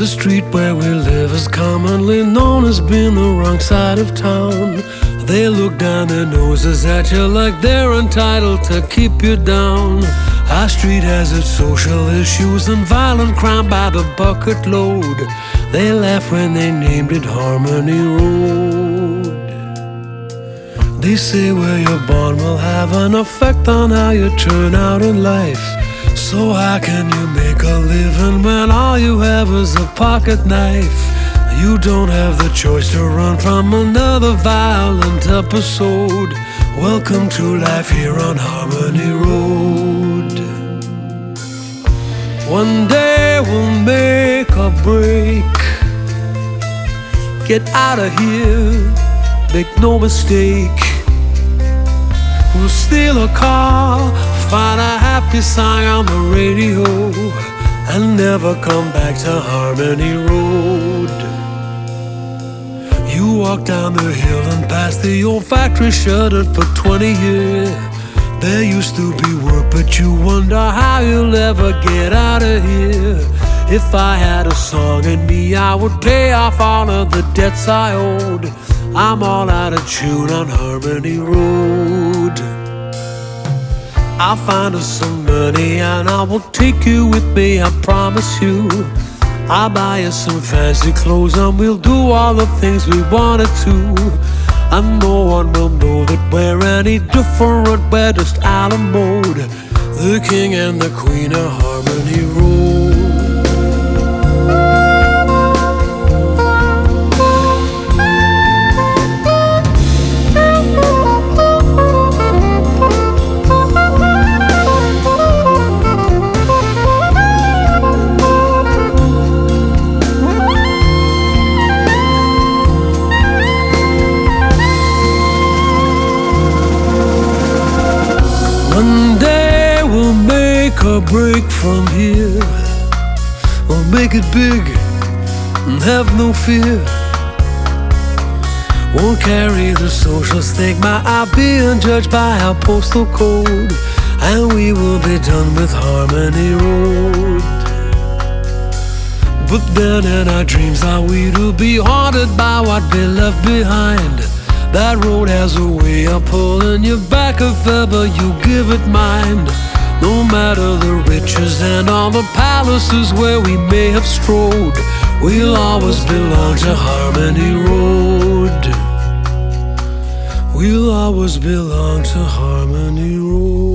The street where we live is commonly known as being the wrong side of town. They look down their noses at you like they're entitled to keep you down. Our street has its social issues and violent crime by the bucket load. They laugh when they named it Harmony Road. They say where you're born will have an effect on how you turn out in life. So how can you make a living when all you have is a pocket knife? You don't have the choice to run from another violent episode. Welcome to life here on Harmony Road. One day we'll make a break. Get out of here, make no mistake. We'll steal a car, find a happy song on the radio, and never come back to Harmony Road. You walk down the hill and past the old factory shuttered for 20 years. There used to be work, but you wonder how you'll ever get out of here. If I had a song in me, I would pay off all of the debts I owed. I'm all out of tune on Harmony Road. I'll find us some money and I will take you with me, I promise you. I'll buy you some fancy clothes and we'll do all the things we wanted to. And no one will know that we're any different, we're just out of mode. The king and the queen of Harmony Road. One day we'll make a break from here. We'll make it big and have no fear. Won't carry the social stigma of being judged by our postal code. And we will be done with Harmony Road. But then in our dreams are we to be haunted by what we left behind. That road has a way of pulling you back if ever you give it mind. No matter the riches and all the palaces where we may have strode, we'll always belong to Harmony Road. We'll always belong to Harmony Road.